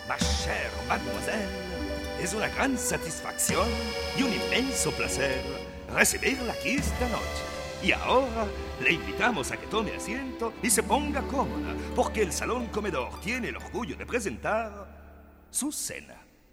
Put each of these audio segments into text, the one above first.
Ma chère mademoiselle, es una gran satisfacción y un inmenso placer recibirla aquí esta noche. Y ahora le invitamos a que tome asiento y se ponga cómoda, porque el Salón Comedor tiene el orgullo de presentar su cena.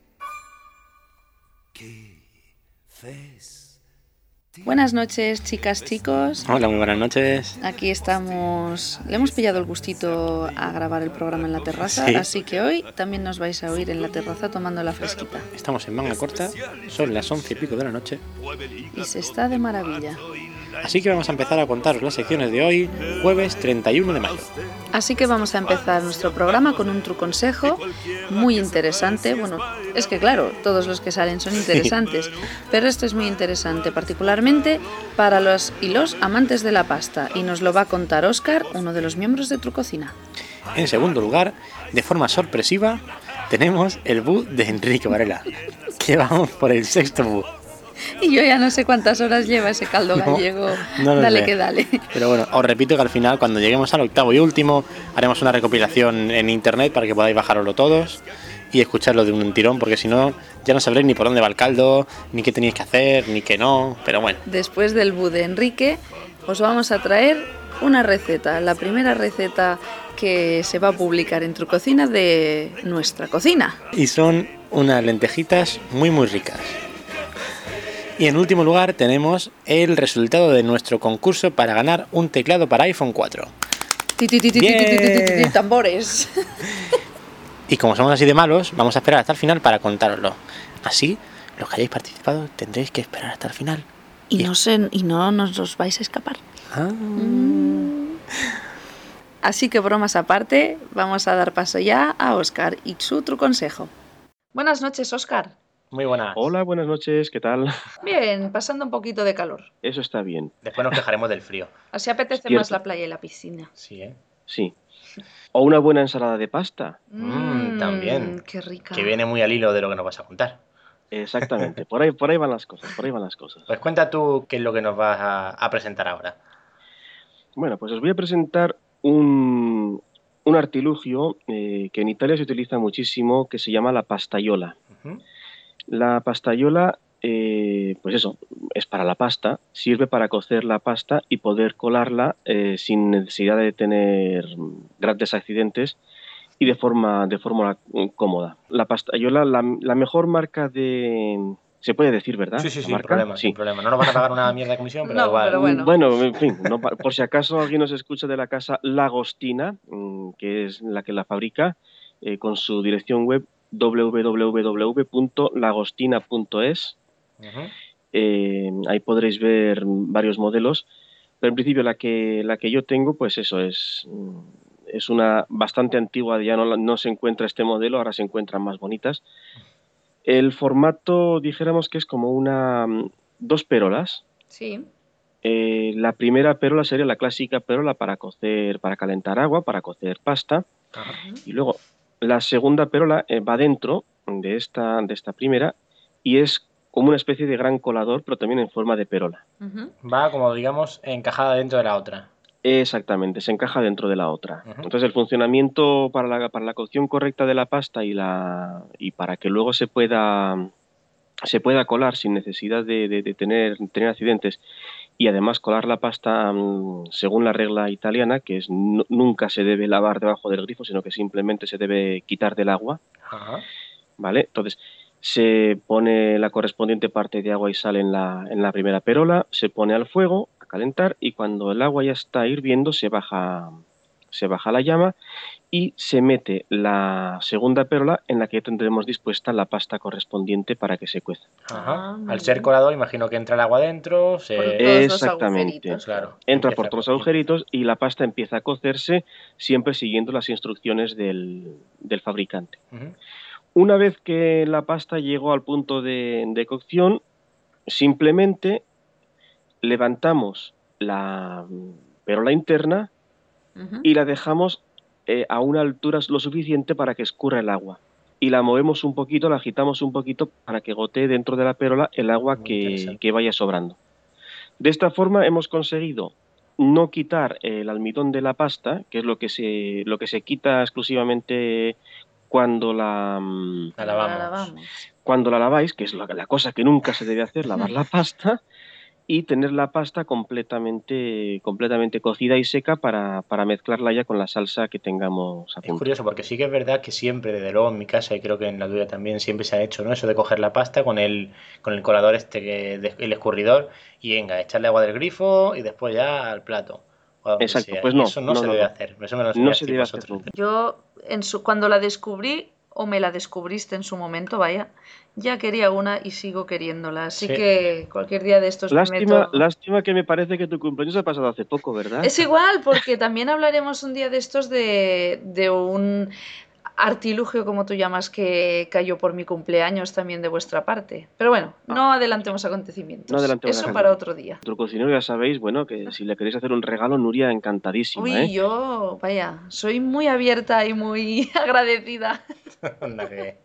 ¿Qué fes? Buenas noches, chicas, chicos. Hola, muy buenas noches. Aquí estamos. Le hemos pillado el gustito a grabar el programa en la terraza, Sí. así que hoy también nos vais a oír en la terraza tomando la fresquita. Estamos en manga corta, son las 11 y pico de la noche, Y se está de maravilla. así que vamos a empezar a contaros las secciones de hoy, jueves 31 de mayo. Así que vamos a empezar nuestro programa con un truconsejo muy interesante. Bueno, es que claro, todos los que salen son interesantes, pero este es muy interesante, particularmente para los y los amantes de la pasta, y nos lo va a contar Óscar, uno de los miembros de Trucocina. En segundo lugar, de forma sorpresiva, tenemos el bu de Enrique Varela, que vamos por el sexto bu. Y yo ya no sé cuántas horas lleva ese caldo No, gallego. no lo Dale sé. que dale. Pero bueno, os repito que al final, cuando lleguemos al octavo y último, haremos una recopilación en internet para que podáis bajaroslo todos y escucharlo de un tirón, porque si no, ya no sabréis ni por dónde va el caldo, ni qué tenéis que hacer, ni qué no, pero bueno. Después del bu de Enrique, os vamos a traer una receta, la primera receta que se va a publicar en Trucocina de nuestra cocina. Y son unas lentejitas muy muy ricas. Y en último lugar tenemos el resultado de nuestro concurso para ganar un teclado para iPhone 4. Ti, tambores. Y como somos así de malos, vamos a esperar hasta el final para contároslo. Así, los que hayáis participado tendréis que esperar hasta el final. Y no nos los vais a escapar. Así que bromas aparte, vamos a dar paso ya a Óscar y su truconsejo. Buenas noches, Óscar. Muy buenas. Hola, buenas noches, ¿qué tal? Bien, pasando un poquito de calor. Eso está bien, Después nos quejaremos del frío. Así apetece Cierto. más la playa y la piscina. Sí, ¿eh? sí. O una buena ensalada de pasta. También. Qué rica. Que viene muy al hilo de lo que nos vas a contar. Exactamente, por ahí van las cosas, por ahí van las cosas. Pues cuenta tú qué es lo que nos vas a presentar ahora. Bueno, pues os voy a presentar un artilugio que en Italia se utiliza muchísimo, que se llama la pastaiola. Ujú. La pastaiola, pues eso, es para la pasta, sirve para cocer la pasta y poder colarla sin necesidad de tener grandes accidentes y de forma cómoda. La pastaiola, la mejor marca de... Se puede decir, ¿verdad? Sí, ¿La sin marca? problema, Sí. sin problema. No nos van a pagar una mierda de comisión, pero No, igual. pero bueno. Bueno, en fin, por si acaso alguien nos escucha de la casa Lagostina, que es la que la fabrica, con su dirección web www.lagostina.es. Ujú. Ahí podréis ver varios modelos, pero en principio la que yo tengo, pues eso es una bastante antigua, ya no se encuentra este modelo, ahora se encuentran más bonitas. El formato, dijéramos que es como dos perolas. Sí. La primera perola sería la clásica perola para calentar agua, para cocer pasta. Ajá. Y luego la segunda perola va dentro de esta primera y es como una especie de gran colador, pero también en forma de perola. Va como, digamos, encajada dentro de la otra. Exactamente, se encaja dentro de la otra. Ujú. Entonces el funcionamiento para la cocción correcta de la pasta y para que luego se pueda colar sin necesidad de tener accidentes, y además colar la pasta según la regla italiana, que es nunca se debe lavar debajo del grifo, sino que simplemente se debe quitar del agua, Ajá. ¿vale? Entonces se pone la correspondiente parte de agua y sal en la primera perola, se pone al fuego a calentar y cuando el agua ya está hirviendo se baja la llama y se mete la segunda perola en la que ya tendremos dispuesta la pasta correspondiente para que se cueza. Ajá. muy Al ser bien. colador, imagino que entra el agua dentro, Por se... todos los Exactamente. agujeritos. Claro. Entra empieza por todos los a co- agujeritos y la pasta empieza a cocerse siempre siguiendo las instrucciones del fabricante. Ujú. Una vez que la pasta llegó al punto de cocción, simplemente levantamos la perola interna Ujú. y la dejamos a una altura lo suficiente para que escurra el agua. Y la movemos un poquito, la agitamos un poquito para que gotee dentro de la perola el agua Muy que interesante. vaya sobrando. De esta forma hemos conseguido no quitar el almidón de la pasta, que es lo que se quita exclusivamente cuando La lavamos. cuando la laváis, que es la cosa que nunca se debe hacer, lavar la pasta y tener la pasta completamente cocida y seca para mezclarla ya con la salsa que tengamos a Es punto. curioso porque sí que es verdad que siempre, desde luego en mi casa y creo que en la tuya también, siempre se ha hecho, ¿no? Eso de coger la pasta con el colador el escurridor y venga, echarle agua del grifo y después ya al plato o a donde Exacto, sea. pues Y no, eso no se debe hacer. Eso me lo no enseñasteis se debe hacer vosotros. nunca. Yo, cuando la descubrí, o me la descubriste en su momento, vaya, ya quería una y sigo queriéndola. Así Sí. que cualquier día de estos me meto... Lástima que me parece que tu cumpleaños ha pasado hace poco, ¿verdad? Es igual, porque también hablaremos un día de estos de un artilugio, como tú llamas, que cayó por mi cumpleaños también de vuestra parte. Pero bueno, no adelantemos acontecimientos. No adelantemos Eso nada. para otro día. Nuestro cocinero ya sabéis, bueno, que si le queréis hacer un regalo, Nuria encantadísima, Uy, yo, vaya, soy muy abierta y muy agradecida. Anda que...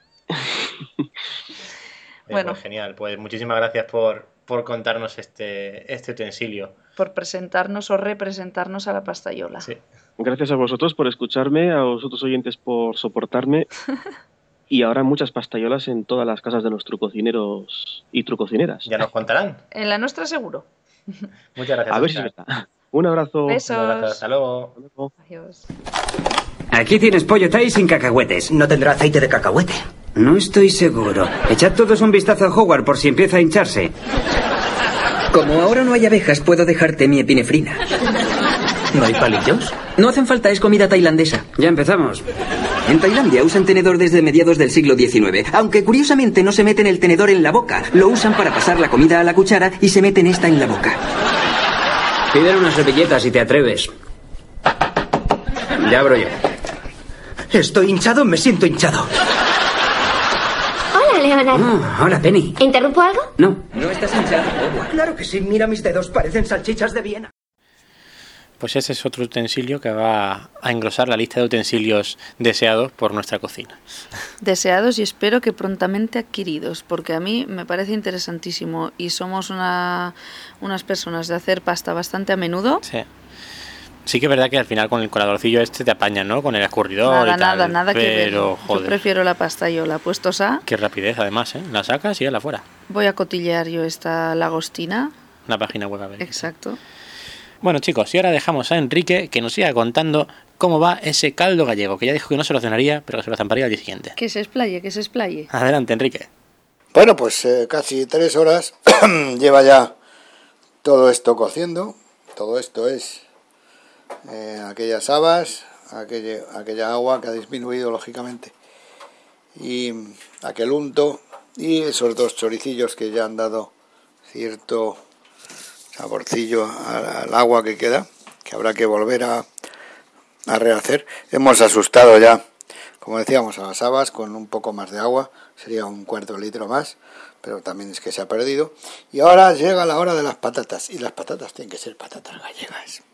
Bueno. Pues genial, pues muchísimas gracias por contarnos este utensilio. Por presentarnos o representarnos a la pastayola. Sí. Gracias a vosotros por escucharme, a vosotros oyentes por soportarme. Y ahora muchas pastayolas en todas las casas de los trucocineros y trucocineras. Ya nos contarán. En la nuestra seguro. Muchas gracias. A ver si es verdad. Un abrazo. Besos. Un abrazo, hasta luego. Hasta luego. Adiós. Aquí tienes pollo thai sin cacahuetes. ¿No tendrá aceite de cacahuete? No estoy seguro. Echad todos un vistazo a Howard por si empieza a hincharse. Como ahora no hay abejas, puedo dejarte mi epinefrina. ¿No hay palillos? No hacen falta, es comida tailandesa. Ya empezamos. En Tailandia usan tenedor desde mediados del siglo XIX, aunque curiosamente no se meten el tenedor en la boca. Lo usan para pasar la comida a la cuchara y se meten esta en la boca. Piden una servilleta si te atreves. Ya abro yo. Estoy hinchado, me siento hinchado. Hola, Leonard. Hola, Penny. ¿Interrumpo algo? No. ¿No estás hinchado? Claro que sí, mira mis dedos, parecen salchichas de Viena. Pues ese es otro utensilio que va a engrosar la lista de utensilios deseados por nuestra cocina. Deseados y espero que prontamente adquiridos, porque a mí me parece interesantísimo y somos unas personas de hacer pasta bastante a menudo. Sí. Sí que es verdad que al final con el coladorcillo este te apañan, ¿no? Con el escurridor y tal. Nada que ver. Pero, Yo joder, prefiero la pastayola. Puestos a... qué rapidez además, ¿eh? La sacas y ala fuera. Voy a cotillear yo esta lagostina. Una página web a ver. Exacto. Bueno, chicos, y ahora dejamos a Enrique que nos siga contando cómo va ese caldo gallego, que ya dijo que no se lo cenaría, pero que se lo zamparía al día siguiente. Que se explaye. Adelante, Enrique. Bueno, pues casi 3 horas lleva ya todo esto cociendo. Todo esto es aquellas habas, aquella agua que ha disminuido lógicamente, y aquel unto y esos 2 choricillos que ya han dado cierto saborcillo al agua que queda, que habrá que volver a rehacer. Hemos asustado ya, como decíamos, a las habas con un poco más de agua, sería un cuarto de litro más, pero también es que se ha perdido. Y ahora llega la hora de las patatas, y las patatas tienen que ser patatas gallegas.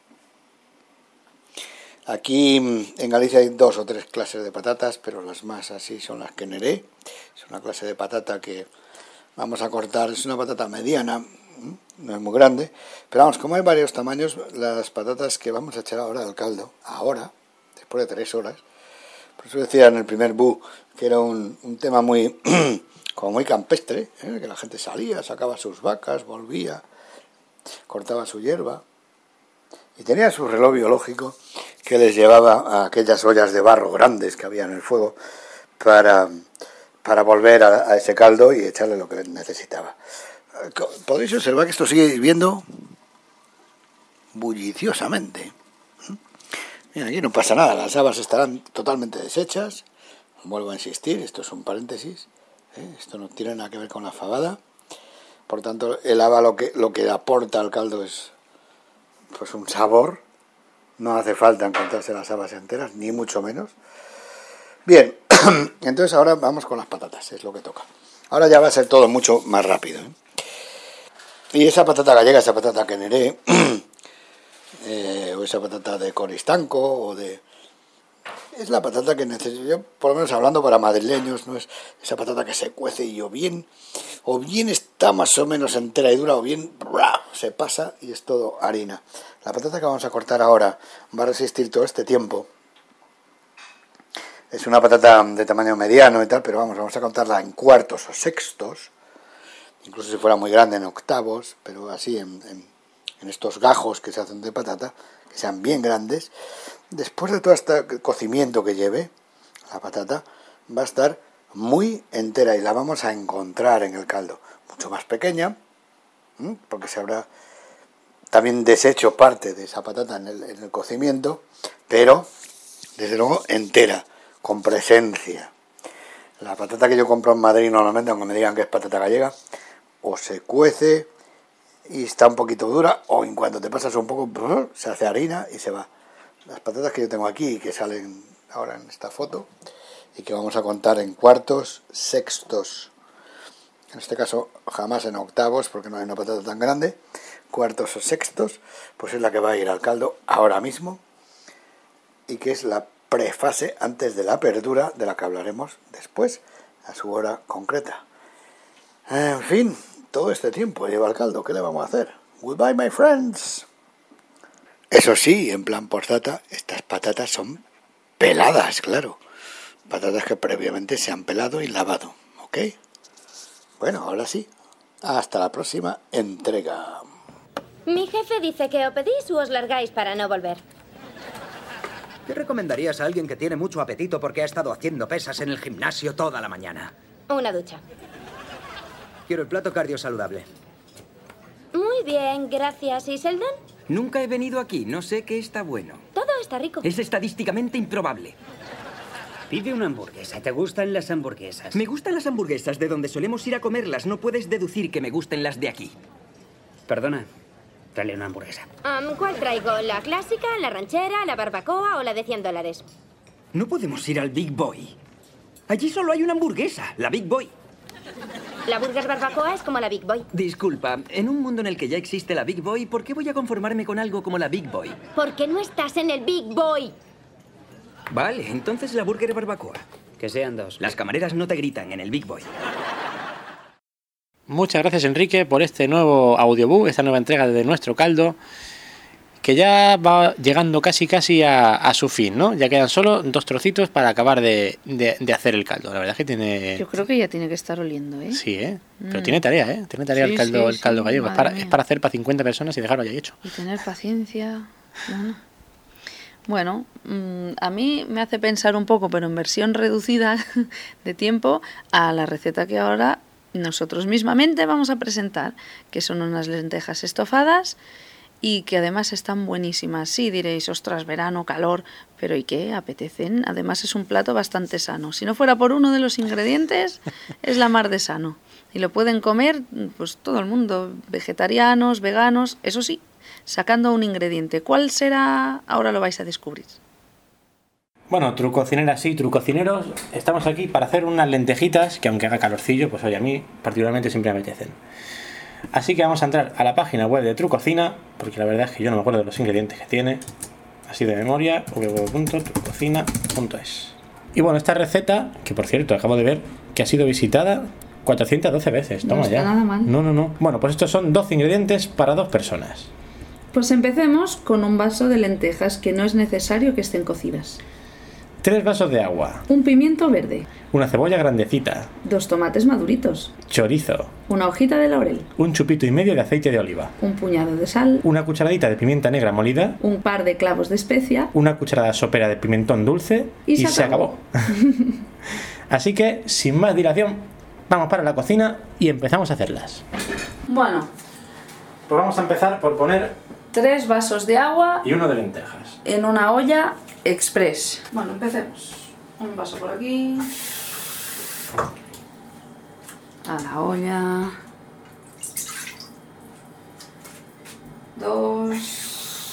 Aquí en Galicia hay 2 o 3 clases de patatas, pero las más así son las que neré. Es una clase de patata que vamos a cortar, es una patata mediana, no es muy grande, pero vamos, como hay varios tamaños, las patatas que vamos a echar ahora al caldo, ahora, después de 3 horas, por eso decía en el primer bu que era un tema muy como muy campestre, que la gente salía, sacaba sus vacas, volvía, cortaba su hierba y tenía su reloj biológico que les llevaba a aquellas ollas de barro grandes que había en el fuego para volver a ese caldo y echarle lo que necesitaba. Podéis observar que esto sigue hirviendo bulliciosamente. Mira, aquí no pasa nada, las habas estarán totalmente deshechas. Vuelvo a insistir, esto es un paréntesis, esto no tiene nada que ver con la fabada. Por tanto, el haba lo que aporta al caldo es pues un sabor. No hace falta encontrarse las habas enteras, ni mucho menos. Bien, entonces ahora vamos con las patatas, es lo que toca. Ahora ya va a ser todo mucho más rápido, Y esa patata gallega, esa patata que neré, o esa patata de coristanco, es la patata que necesito, yo por lo menos hablando para madrileños, no es esa patata que se cuece y o bien está más o menos entera y dura, o bien se pasa y es todo harina. La patata que vamos a cortar ahora va a resistir todo este tiempo, Es una patata de tamaño mediano y tal, pero vamos a contarla en cuartos o sextos, incluso si fuera muy grande en octavos, pero así en estos gajos que se hacen de patata, que sean bien grandes. Después de todo este cocimiento que lleve, la patata va a estar muy entera y la vamos a encontrar en el caldo. Mucho más pequeña, porque se habrá también deshecho parte de esa patata en el cocimiento, pero desde luego entera, con presencia. La patata que yo compro en Madrid normalmente, aunque me digan que es patata gallega, o se cuece y está un poquito dura, o en cuanto te pasas un poco, se hace harina y se va. Las patatas que yo tengo aquí y que salen ahora en esta foto y que vamos a contar en cuartos, sextos, en este caso jamás en octavos porque no hay una patata tan grande, cuartos o sextos, pues es la que va a ir al caldo ahora mismo y que es la prefase antes de la apertura, de la que hablaremos después a su hora concreta. En fin, todo este tiempo lleva el caldo, ¿qué le vamos a hacer? Goodbye, my friends. Eso sí, en plan postdata, estas patatas son peladas, claro. Patatas que previamente se han pelado y lavado, ¿ok? Bueno, ahora sí, hasta la próxima entrega. Mi jefe dice que o pedís o os largáis para no volver. ¿Qué recomendarías a alguien que tiene mucho apetito porque ha estado haciendo pesas en el gimnasio toda la mañana? Una ducha. Quiero el plato cardiosaludable. Muy bien, gracias. ¿Y Sheldon? Nunca he venido aquí, no sé qué está bueno. Todo está rico. Es estadísticamente improbable. Pide una hamburguesa. ¿Te gustan las hamburguesas? Me gustan las hamburguesas de donde solemos ir a comerlas. No puedes deducir que me gusten las de aquí. Perdona, tráele una hamburguesa. ¿Cuál traigo? ¿La clásica, la ranchera, la barbacoa o la de $100? No podemos ir al Big Boy. Allí solo hay una hamburguesa, la Big Boy. La burger barbacoa es como la Big Boy. Disculpa, en un mundo en el que ya existe la Big Boy, ¿por qué voy a conformarme con algo como la Big Boy? Porque no estás en el Big Boy. Vale, entonces la burger barbacoa. Que sean 2. Las camareras no te gritan en el Big Boy. Muchas gracias, Enrique, por este nuevo audiobook, esta nueva entrega de Nuestro Caldo, que ya va llegando casi a su fin, ¿no? Ya quedan solo 2 trocitos para acabar de hacer el caldo. La verdad es que tiene... Yo creo que ya tiene que estar oliendo, ¿eh? Sí, ¿eh? Pero tiene tarea, ¿eh? Tiene tarea Sí, el caldo gallego. Es para hacer para 50 personas y dejarlo ya hecho. Y tener paciencia. Bueno, a mí me hace pensar un poco, pero en versión reducida de tiempo, a la receta que ahora nosotros mismamente vamos a presentar, que son unas lentejas estofadas y que además están buenísimas. Sí, diréis, ostras, verano, calor, pero ¿y qué? Apetecen. Además es un plato bastante sano. Si no fuera por uno de los ingredientes, es la mar de sano. Y lo pueden comer pues todo el mundo, vegetarianos, veganos, eso sí, sacando un ingrediente. ¿Cuál será? Ahora lo vais a descubrir. Bueno, trucocineras y trucocineros, estamos aquí para hacer unas lentejitas que aunque haga calorcillo, pues oye, a mí particularmente siempre me apetecen. Así que vamos a entrar a la página web de Trucocina, porque la verdad es que yo no me acuerdo de los ingredientes que tiene, así de memoria, www.trucocina.es. Y bueno, esta receta, que por cierto acabo de ver que ha sido visitada 412 veces, toma no ya. Nada mal. No. Bueno, pues estos son 12 ingredientes para 2 personas. Pues empecemos con un vaso de lentejas que no es necesario que estén cocidas. 3 vasos de agua. Un pimiento verde. Una cebolla grandecita. 2 tomates maduritos. Chorizo. Una hojita de laurel. Un chupito y medio de aceite de oliva. Un puñado de sal. Una cucharadita de pimienta negra molida. Un par de clavos de especia. Una cucharada sopera de pimentón dulce. Y se acabó. Así que, sin más dilación, vamos para la cocina y empezamos a hacerlas. Bueno, pues vamos a empezar por poner 3 vasos de agua y 1 de lentejas en una olla express. Bueno, empecemos. Un vaso por aquí. A la olla. 2.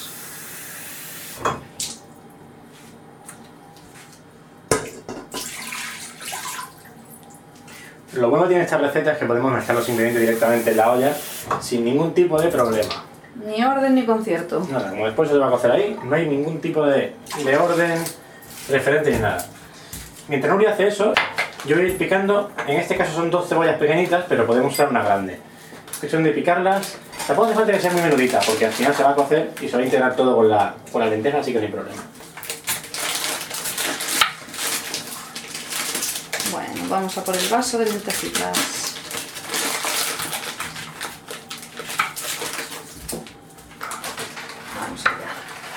Lo bueno que tiene esta receta es que podemos mezclar los ingredientes directamente en la olla sin ningún tipo de problema. Ni orden ni concierto. Nada, como después se va a cocer ahí, no hay ningún tipo de orden referente ni nada. Mientras Nuria hace eso, yo voy a ir picando, en este caso son 2 cebollas pequeñitas, pero podemos usar una grande. Es cuestión de picarlas, tampoco hace falta que sea muy menudita, porque al final se va a cocer y se va a integrar todo con la lenteja, así que no hay problema. Bueno, vamos a por el vaso de lentejitas. Vamos allá.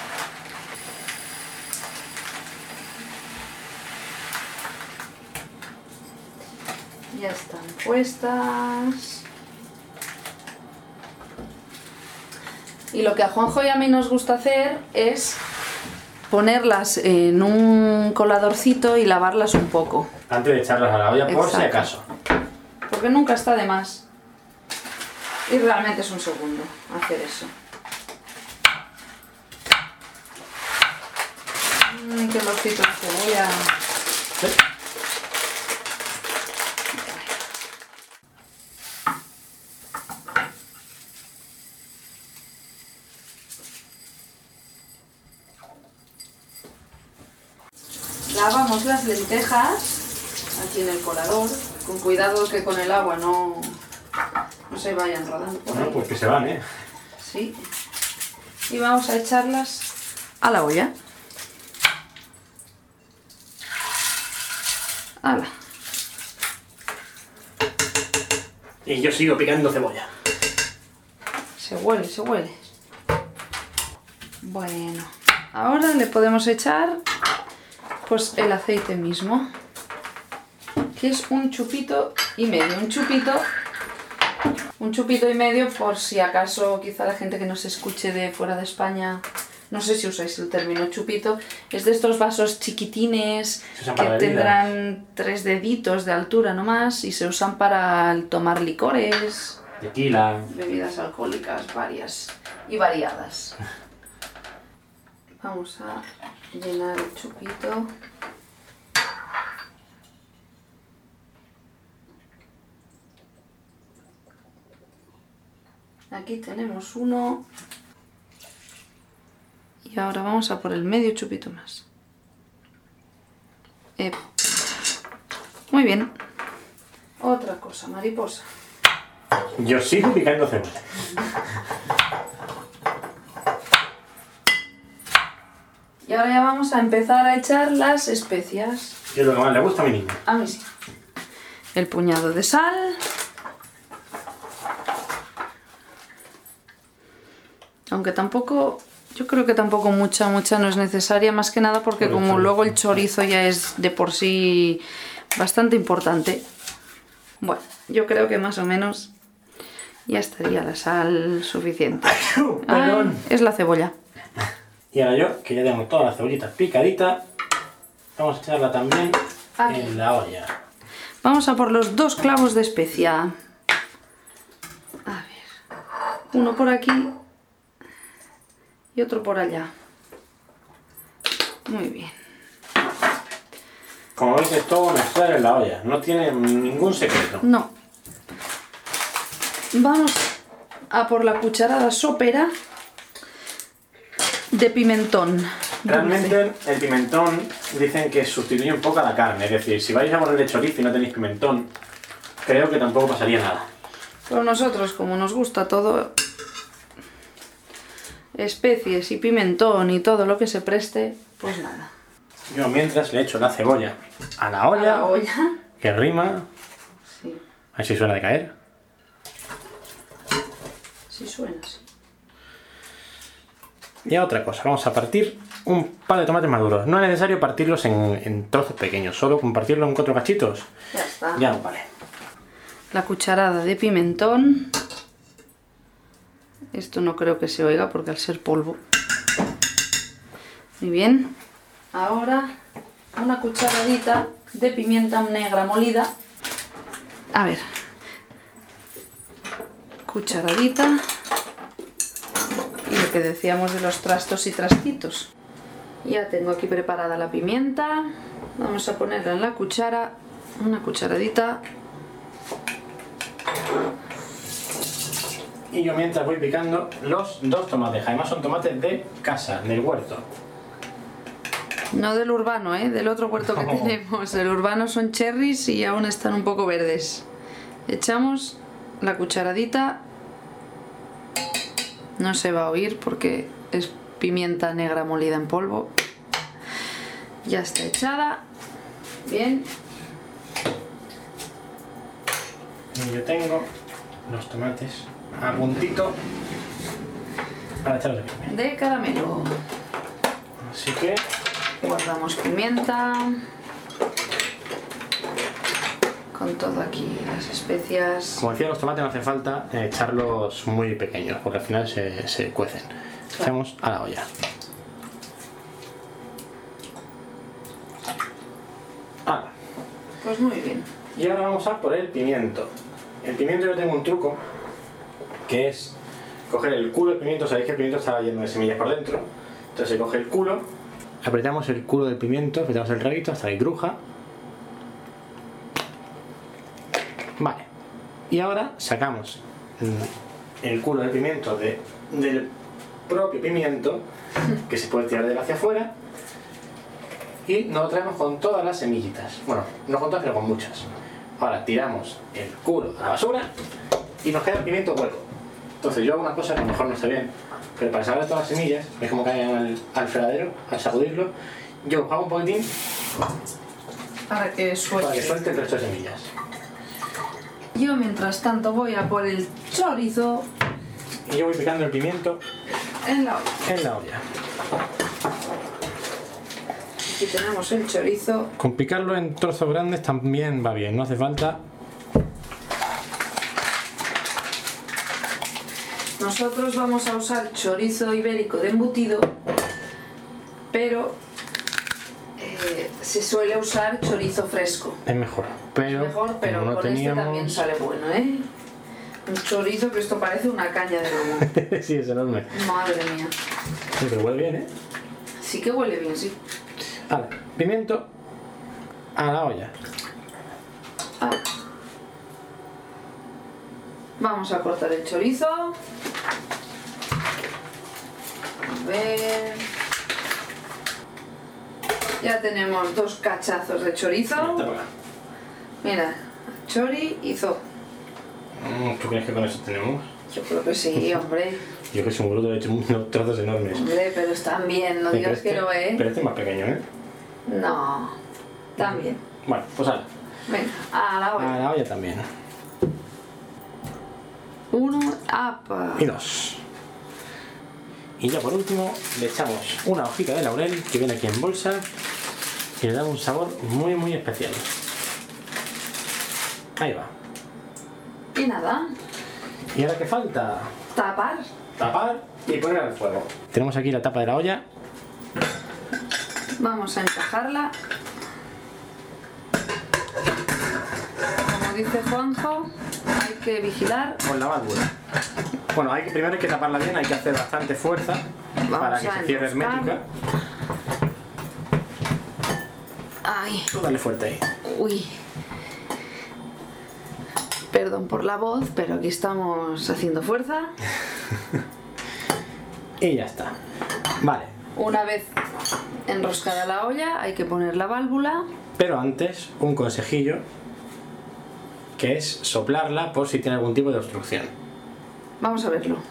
Ya están puestas. Y lo que a Juanjo y a mí nos gusta hacer es ponerlas en un coladorcito y lavarlas un poco. Antes de echarlas a la olla, por si acaso. Porque nunca está de más. Y realmente es un segundo hacer eso. Qué olorcito de cebolla. ¿Sí? Lavamos las lentejas aquí en el colador, con cuidado que con el agua no se vayan rodando por ahí. No, pues que se van, ¿eh? Sí. Y vamos a echarlas a la olla. ¡Hala! Y yo sigo picando cebolla. Se huele, se huele. Bueno, ahora le podemos echar pues el aceite mismo, que es un chupito y medio. Un chupito y medio por si acaso quizá la gente que nos escuche de fuera de España, no sé si usáis el término chupito, es de estos vasos chiquitines que tendrán 3 deditos de altura nomás y se usan para tomar licores, tequila, bebidas alcohólicas varias y variadas. Vamos a llenar el chupito. Aquí tenemos uno. Y ahora vamos a por el medio chupito más. Muy bien. Otra cosa, mariposa. Yo sigo picando cebolla. Y ahora ya vamos a empezar a echar las especias. Que es lo que más le gusta a mi niño. A mí sí. El puñado de sal. Aunque tampoco, yo creo que tampoco mucha no es necesaria, más que nada porque como luego el chorizo ya es de por sí bastante importante. Bueno, yo creo que más o menos ya estaría la sal suficiente. Perdón. Es la cebolla. Y ahora yo, que ya tengo toda la cebollita picadita, vamos a echarla también aquí en la olla. Vamos a por los 2 clavos de especia. A ver, uno por aquí y otro por allá. Muy bien. Como veis, es todo mezclar en la olla, no tiene ningún secreto. No. Vamos a por la cucharada sopera de pimentón. Realmente el pimentón dicen que sustituye un poco a la carne, es decir, si vais a ponerle chorizo y no tenéis pimentón, creo que tampoco pasaría nada. Pero nosotros, como nos gusta todo, especies y pimentón y todo lo que se preste, pues nada. Yo mientras le echo la cebolla a la olla, que rima. Sí. A ver si suena de caer. Sí suena, sí. Y a otra cosa, vamos a partir un par de tomates maduros. No es necesario partirlos en trozos pequeños, solo con partirlos en 4 cachitos. Ya está. Ya nos vale. La cucharada de pimentón. Esto no creo que se oiga porque al ser polvo. Muy bien. Ahora una cucharadita de pimienta negra molida. A ver. Cucharadita. Y lo que decíamos de los trastos y trastitos. Ya tengo aquí preparada la pimienta. Vamos a ponerla en la cuchara. Una cucharadita. Y yo mientras voy picando los 2 tomates. Además son tomates de casa, del huerto. No del urbano, del otro huerto que tenemos. El urbano son cherries y aún están un poco verdes. Echamos la cucharadita. No se va a oír porque es pimienta negra molida en polvo. Ya está echada. Bien. Y yo tengo los tomates a puntito para echarlos de pimienta. De caramelo. Así que Guardamos pimienta. Con todo aquí, las especias. como decía, los tomates no hace falta echarlos muy pequeños porque al final se cuecen. Echamos a la olla. Pues muy bien. Y ahora vamos a por el pimiento. El pimiento yo tengo un truco que es coger el culo del pimiento. Sabéis que el pimiento está lleno de semillas por dentro. Entonces se coge el culo, apretamos el culo del pimiento, apretamos el rabito hasta que cruja. Vale. Y ahora sacamos el culo del pimiento del propio pimiento, que se puede tirar de él hacia afuera, y nos lo traemos con todas las semillitas. Bueno, no con todas, pero con muchas. Ahora tiramos el culo a la basura y nos queda el pimiento hueco. Entonces yo hago una cosa que a lo mejor no está bien, pero para sacar todas las semillas, es como caen al fregadero, al sacudirlo, yo hago un poquitín Para que suelte. el resto de semillas. Yo mientras tanto voy a por el chorizo Y yo voy picando el pimiento en la olla. en la olla. Aquí tenemos el chorizo. Con picarlo en trozos grandes también va bien, no hace falta. Nosotros vamos a usar chorizo ibérico de embutido, pero se suele usar chorizo fresco. Es mejor, pero, Mejor, pero como no con teníamos... este también sale bueno, ¿eh? Un chorizo que esto parece una caña de lomo. Sí, es enorme. Madre mía. Sí, pero huele bien, ¿eh? Sí que huele bien, sí. Vale, pimiento a la olla. Ah. Vamos a cortar el chorizo. A ver. Ya tenemos 2 cachazos de chorizo. Mira, chorizo. ¿Tú crees que con eso tenemos? Yo creo que sí, hombre. Yo que soy un bruto, he hecho unos trozos enormes. Hombre, pero están bien, no Sí, digas pero que no, ¿eh? Pero este es más pequeño, ¿eh? No, también. Bueno, pues ahora. Venga, a la A olla. la olla también. 1, apa. Y 2. Y ya por último le echamos una hojita de laurel que viene aquí en bolsa y le da un sabor muy muy especial. Ahí va. Y nada, ¿Y ahora qué falta? tapar. Tapar y poner al fuego. Tenemos aquí la tapa de la olla. Vamos a encajarla. Como dice Juanjo, hay que vigilar. Con la válvula. Bueno, primero hay que taparla bien, hay que hacer bastante fuerza para que se cierre enroscar. hermética. Ay, Tú dale fuerte ahí. uy. Perdón por la voz, pero aquí estamos haciendo fuerza. Y ya está. Vale. Una vez enroscada la olla, hay que poner la válvula. Pero antes, un consejillo, que es soplarla por si tiene algún tipo de obstrucción. Vamos a verlo.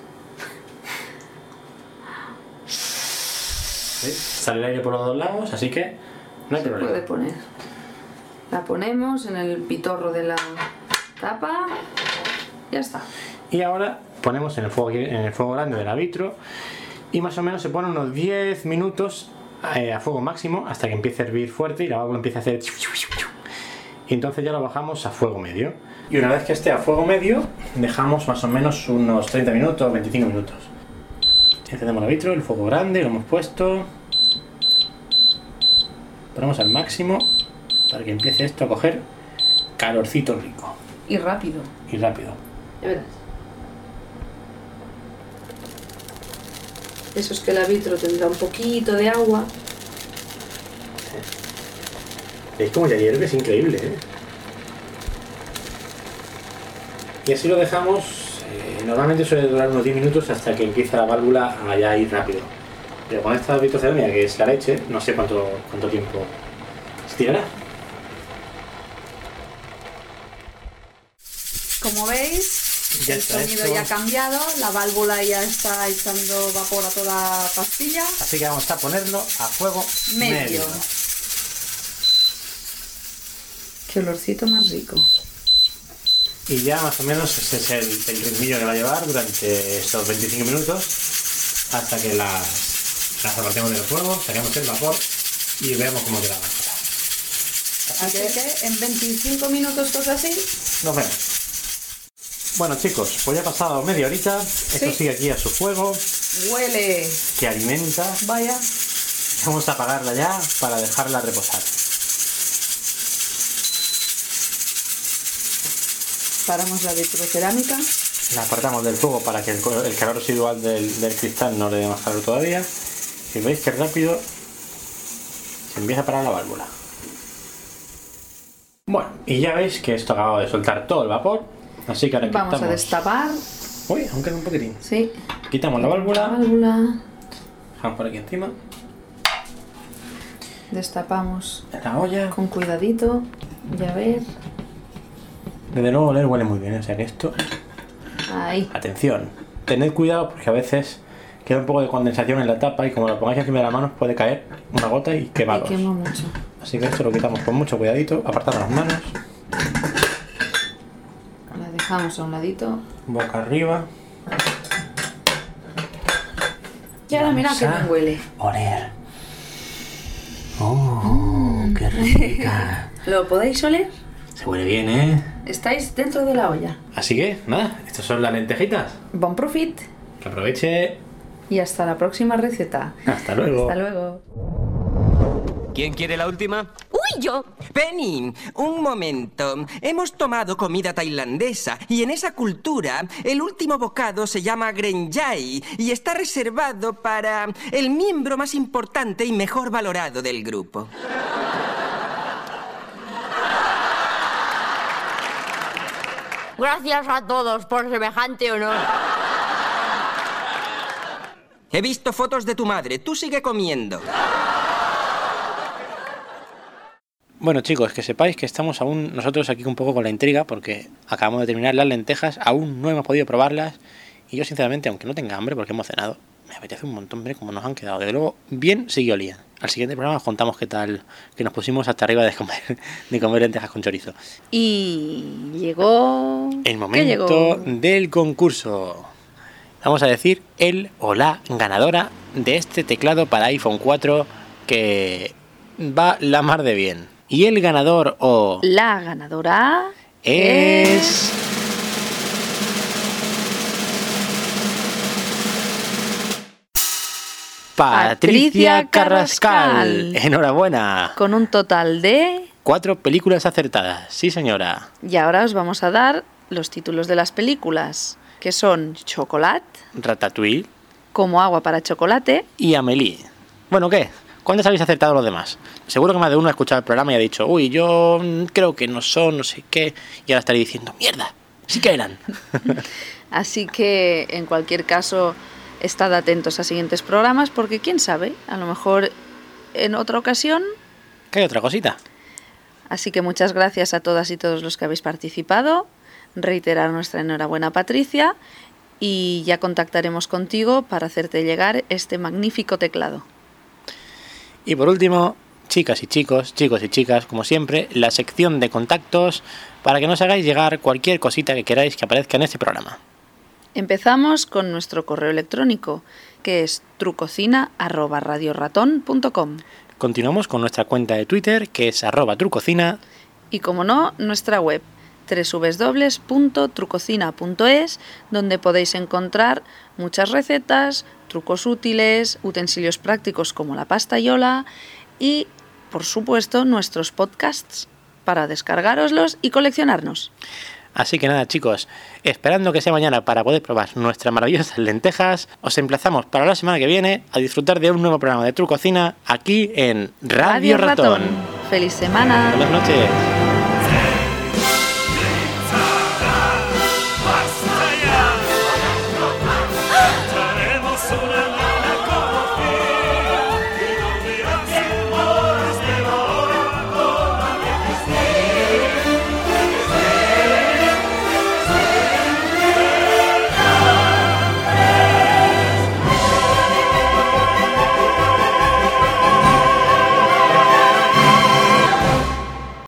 ¿Veis? Sale el aire por los dos lados, así que no hay problema. Puede poner. La ponemos en el pitorro de la tapa. Ya está. Y ahora ponemos en el fuego grande de la vitro y más o menos se pone unos 10 minutos a fuego máximo hasta que empiece a hervir fuerte y la válvula empieza a hacer... Y entonces ya lo bajamos a fuego medio. Y una vez que esté a fuego medio, dejamos más o menos unos 30 minutos, 25 minutos. Encendemos la vitro, el fuego grande, lo hemos puesto. Ponemos al máximo para que empiece esto a coger calorcito rico Y rápido. y rápido. Ya verás. Eso es que la vitro tendrá un poquito de agua. ¿Veis cómo ya hierve? Es increíble, ¿eh? Y así lo dejamos, normalmente suele durar unos 10 minutos hasta que empieza la válvula a ya ir rápido. Pero con esta vitrocerámica, que es la leche, no sé cuánto tiempo se tirará. Como veis, Ya el está sonido esto. ya ha cambiado, la válvula ya está echando vapor a toda pastilla. Así que vamos a ponerlo a fuego Medio. Qué olorcito más rico. Y ya más o menos ese es el ritmillo que va a llevar durante estos 25 minutos hasta que las apartemos del fuego, saquemos el vapor y veamos cómo queda la cosa. Así que en 25 minutos, cosas así, nos vemos. Bueno chicos, pues ya ha pasado media horita, esto sigue aquí a su fuego. Huele. Que alimenta. Vaya. Vamos a apagarla ya para dejarla reposar. Paramos la vitrocerámica. La apartamos del fuego para que el calor residual del cristal no le dé más calor todavía. Y veis que rápido se empieza a parar la válvula. Bueno, y ya veis que esto acaba de soltar todo el vapor. Así que ahora vamos quitamos... a destapar. Uy, aún queda un poquitín. Sí. Quitamos la válvula. Dejamos por aquí encima. Destapamos la olla. Con cuidadito. Y a ver. Desde luego oler huele muy bien, o sea que esto... Ahí. Atención. Tened cuidado porque a veces queda un poco de condensación en la tapa y como lo pongáis encima de la mano puede caer una gota y quemaros. Y quema mucho. Así que esto lo quitamos con mucho cuidadito, apartando las manos. La dejamos a un ladito. Boca arriba. Y ahora mira que bien huele. Oler. ¡Oh, qué rica! ¿Lo podéis oler? Se huele bien, ¿eh? Estáis dentro de la olla. Así que, nada, estas son las lentejitas. Bon profit. Que aproveche. Y hasta la próxima receta. Hasta luego. Hasta luego. ¿Quién quiere la última? ¡Uy, yo! Penny, un momento. Hemos tomado comida tailandesa y en esa cultura el último bocado se llama Grenjai y está reservado para el miembro más importante y mejor valorado del grupo. Gracias a todos por semejante honor. He visto fotos de tu madre. Tú sigue comiendo. Bueno chicos, que sepáis que estamos aún nosotros aquí un poco con la intriga porque acabamos de terminar las lentejas, aún no hemos podido probarlas y yo sinceramente, aunque no tenga hambre porque hemos cenado, me apetece un montón ver cómo nos han quedado. De luego, bien sí que olían. Al siguiente programa os contamos qué tal, que nos pusimos hasta arriba de comer lentejas con chorizo. Y llegó... El momento del concurso. Vamos a decir el o la ganadora de este teclado para iPhone 4 que va la mar de bien. Y el ganador o... La ganadora... es... Patricia Carrascal. Enhorabuena. Con un total de... 4 películas acertadas. Sí, señora. Y ahora os vamos a dar los títulos de las películas, que son Chocolate, Ratatouille, Como agua para chocolate y Amélie. Bueno, ¿qué? ¿Cuántos habéis acertado los demás? Seguro que más de uno ha escuchado el programa y ha dicho, uy, yo creo que no son, no sé qué, y ahora estaréis diciendo, mierda, sí que eran. Así que, en cualquier caso, estad atentos a siguientes programas, porque quién sabe, a lo mejor en otra ocasión... ¿Qué hay otra cosita? Así que muchas gracias a todas y todos los que habéis participado, reiterar nuestra enhorabuena, Patricia, y ya contactaremos contigo para hacerte llegar este magnífico teclado. Y por último, chicas y chicos, chicos y chicas, como siempre, la sección de contactos para que nos hagáis llegar cualquier cosita que queráis que aparezca en este programa. Empezamos con nuestro correo electrónico, que es trucocina@radioratón.com. Continuamos con nuestra cuenta de Twitter, que es @trucocina. Y como no, nuestra web, www.trucocina.es, donde podéis encontrar muchas recetas, trucos útiles, utensilios prácticos como la pasta Yola y, por supuesto, nuestros podcasts para descargároslos y coleccionarnos. Así que nada, chicos, esperando que sea mañana para poder probar nuestras maravillosas lentejas, os emplazamos para la semana que viene a disfrutar de un nuevo programa de Trucocina aquí en Radio Ratón. ¡Feliz semana! Buenas noches.